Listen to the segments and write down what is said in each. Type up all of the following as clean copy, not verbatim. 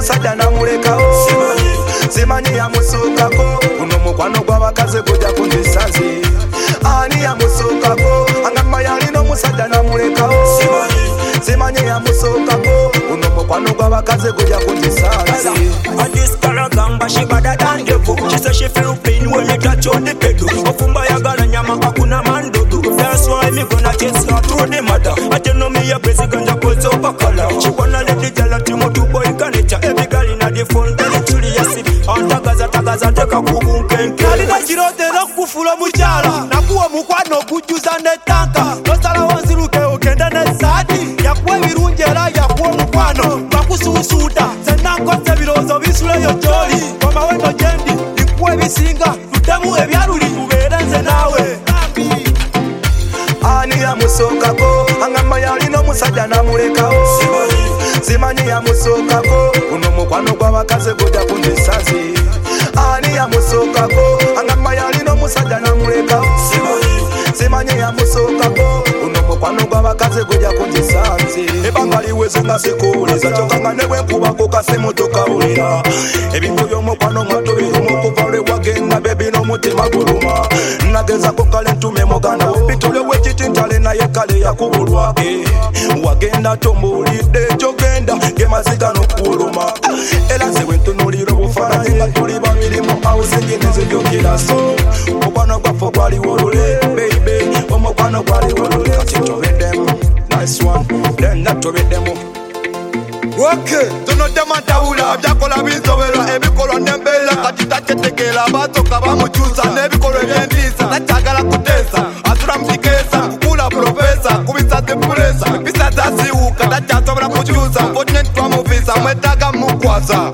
musajja namulekawo simanyi yamusuukako guno mukwano gw'abakazi gujja kundisazi ani yamusuukako angamba yalina omusajja namulekawo simanyi yamusuukako guno mukwano gw'abakazi gujja kundisazi. This girl gamba she better than the book. She say she feel pain when you touch on the pedal. Ofumba yagala nyama hakuna mandodo. That's why me gonna chase her through the mother. I tell no me a basic ganja pulse over color. She wanna let the girl to mo to boy connector. Every girl in the phone tell it to the yes. Tagaza teka kubunkenke. Kalina chirote na kufula mujala. Nakuwa mukwano kujuza ne tanka. Nostala wanziruke okenda ne sadi. Yakuwa virunjera yakuwa mukwano. Bakususuda. Zenako sebirozo bisule yo joli. Kwa wendo jendi. Ikuwe bisinga. Tutemu ebyaruli. Uberenze nawe. Ani yamusuukako angamba yalina omusajja namulekawo simanyi yamusuukako guno mukwano gw'abakazi gujja kundisazi ani yamusuukako angamba yalina omusajja namulekawo simanyi yamusuukako guno mukwano gw'abakazi gujja kundisazi ebanga liweze nga sikuwuliza kyokka nga ne bwenkubako kasimu tokawulira ebintu by'omukwano nga tubiruma okuva lwe wagenda bebi n'omutima guluma nagezako kale ntume muganda bitole wekitintale naye kale yakubulwake wagenda tombulidde kyogenda gemaziga n'okuluma era zewe ntunulira obufaananyi nga tuli babiri mu hausingi nezibyokera so omukwano gwaffe gwaliwo olule baby omukwano gwaliwo olule kati tobeddemu nice one then natobeddemu Okay, tunodema ntawula byakola binsoberwa ebikolwa n'embeera kati takyetegeera abasooka bamukyusa n'ebikolwa ebyendiisa takyagala kuteesa asula mukikeesa kukula profesa kubisaze pulesa bisaze asiwuuka takyasobola kukyusa fotne ntitwamuvisa mwetaaga mukwasa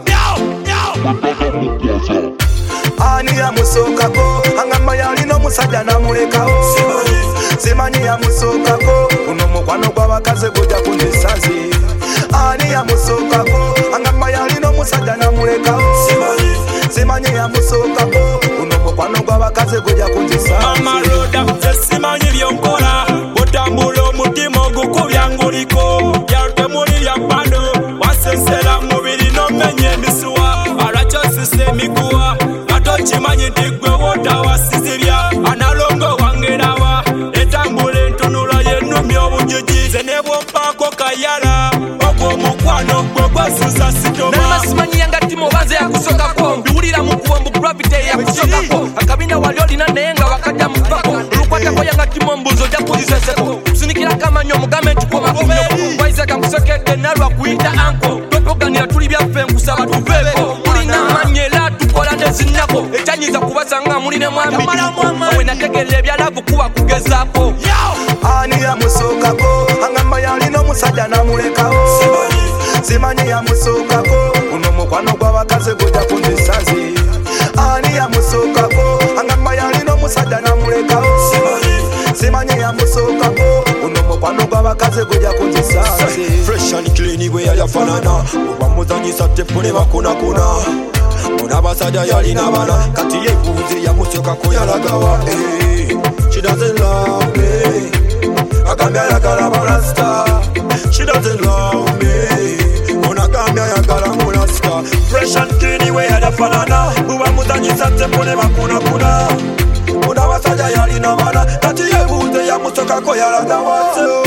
ani yamusuukako angamba yalina omusajja namulekawo simanyi yamusuukako guno mukwano gw'abakazi gujja kundisazi ani yamusuukako angamba yalina omusajja namulekawo simanyi yamusuukako guno mukwano gw'abakazi gujja kundisazi. Mama Roda simanyi byonkola otambula omutima ogukubya nguliko yatemulirya bbando wasesera mubiri n'omenya emisuwa alwakyosisa emiguwa atokimanyi nti ggwe wotawasizirya analongo wangerawa etambula entunula yennumya obujiji ze ne bwompaako kayala ogw'omukwano gwe gwasusa sitoma namasimanyi yangatimo obanze yakusokako mbiwulira mukuwa mbu gravity yakusokako akabina wali olina naye nga wakajja mupako olukwatako yangatimo mbuzo ojja kuziseseko kusunikira kamanyi omugambe ntukomakomeko waisaka nkusekedde nalwa kuyita anko twepoganira tuli byaffe nkusaba tuveeko tulina amanyi era tukola nezinako ekyanyiza kubasanga mulina mwambi we nategerera ebyalavu kuba kugezaako ani yamusuukako angamba yalina omusajja namulekawo simanyi yamusuukako guno mukwano gw'abakazi gujja kundisazi ani yamusuukako angamba yalina omusajja namulekawo simanyi yamusuukako guno mukwano gw'abakazi gujja kundisazi. fresh and clean bwe yayafanana obamuzanyisa tepu ne bakunakuna onabasajja yalina bana kati yebuuze yamusuukako yalagawa she doesn't love me agambye ayagala barasta she doesn't love me onagambye ayagala murasta fresh and clean bwe yayafanana obamuzanyisa tepu ne bakunakuna onabasajja yalina bana kati yebuuze yamusuukako yalagawa